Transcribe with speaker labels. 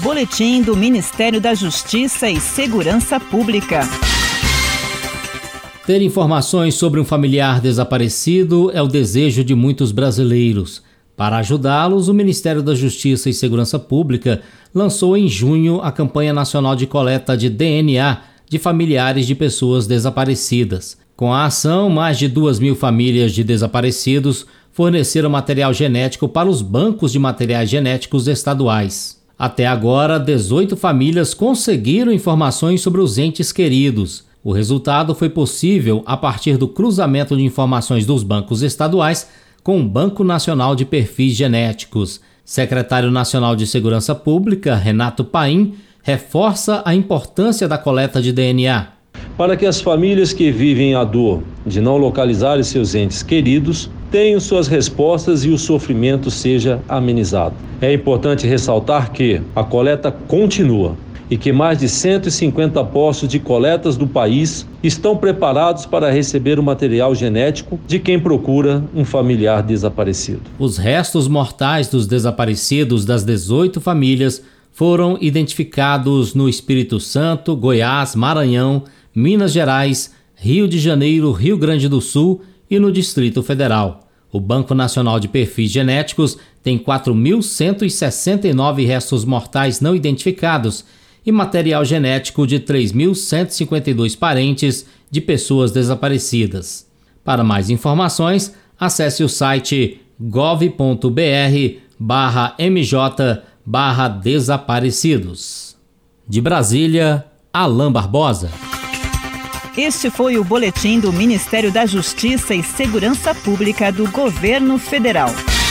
Speaker 1: Boletim do Ministério da Justiça e Segurança Pública.
Speaker 2: Ter informações sobre um familiar desaparecido é o desejo de muitos brasileiros. Para ajudá-los, o Ministério da Justiça e Segurança Pública lançou em junho a campanha nacional de coleta de DNA de familiares de pessoas desaparecidas. Com a ação, mais de 2.000 famílias de desaparecidos forneceram material genético para os bancos de materiais genéticos estaduais. Até agora, 18 famílias conseguiram informações sobre os entes queridos. O resultado foi possível a partir do cruzamento de informações dos bancos estaduais com o Banco Nacional de Perfis Genéticos. Secretário Nacional de Segurança Pública, Renato Paim, reforça a importância da coleta de DNA.
Speaker 3: Para que as famílias que vivem a dor de não localizarem seus entes queridos tenham suas respostas e o sofrimento seja amenizado. É importante ressaltar que a coleta continua e que mais de 150 postos de coletas do país estão preparados para receber o material genético de quem procura um familiar desaparecido.
Speaker 2: Os restos mortais dos desaparecidos das 18 famílias foram identificados no Espírito Santo, Goiás, Maranhão, Minas Gerais, Rio de Janeiro, Rio Grande do Sul e no Distrito Federal. O Banco Nacional de Perfis Genéticos tem 4.169 restos mortais não identificados e material genético de 3.152 parentes de pessoas desaparecidas. Para mais informações, acesse o site gov.br/mj/desaparecidos. De Brasília, Alain Barbosa.
Speaker 1: Este foi o boletim do Ministério da Justiça e Segurança Pública do Governo Federal.